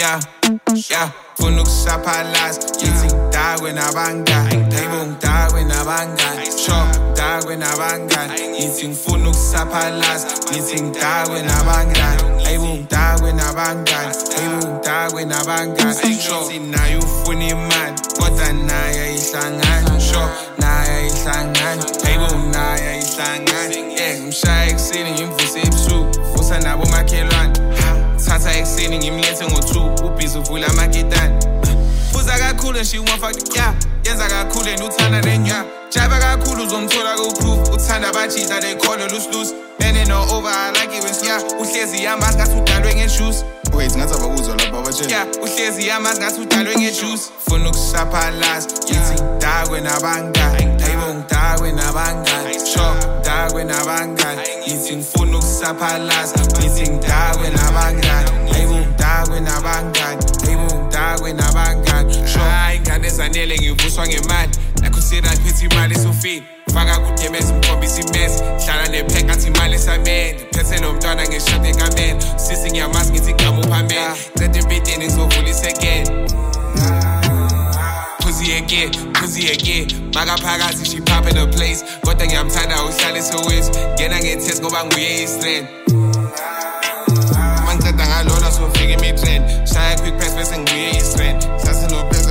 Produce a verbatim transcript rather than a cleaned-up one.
yeah, yeah. Funa ukusaphalaza, ngithi ngidakwe nabangani. Hayibo ngidakwe nabangani, sho ngidakwe nabangani. Ngithi ngifuna ukusaphalaza, ngithi ngidakwe nabangani. Hayibo ngidakwe nabangani, hayibo ngidakwe nabangani. Sho ngithi naye ufuna imali, kodwa naye ayihlangani. Sho naye ayihlangani, hayibo naye ayihlangani. Yeah, ngimshaya ekuseni ngimvuse ebusuku, vusa nabo makhelwane. Thatha ekuseni ngimlethe ngo-two, ubhizi uvula amaketani. Buza kakhulu ngishiwafaka yeah, yenza kakhulu and uthanda nenya. Java kakhulu uzomthola ku-proof, uthanda bachita they call it loose loose. Bene no over, I like it when yeah, uhlezi yamazi ngathi udalwe nge-shoes. Wait, ngathi abakuzwa lapha abatshela. Yeah, uhlezi yamazi ngathi udalwe nge-juice. Funa ukusaphalaza, ngithi ngidakwe nabangani. Hayibo ngidakwe nabangani, sho ngidakwe nabangani. Ngithi ngifuna ukusaphalaza, ngithi ngidakwe nabangani. Hayibo ngidakwe nabangani, hayibo ngidakwe nabangani. Sho ingane ezanele ngivuswa ngemali, nakho sira phethe imali esofini. Faka kudemeza umkhombisa imesi, hlala nepheka ngathi imali esameni. Phethe nomntwana ngeshade ekameni, sisi ngiyamazi ngithi ngigama uphambili. Cede empintini ngizovula isekeni. Pussy again, pussy again. Makaphakathi she popping the place. Kodwa ngiyamthanda uhlale sowethu, ngena ngetest ngoba nguye istrand. Mangiceda ngalona sofika imi-trend, shaya quick pass bese nguye istrand. Sase no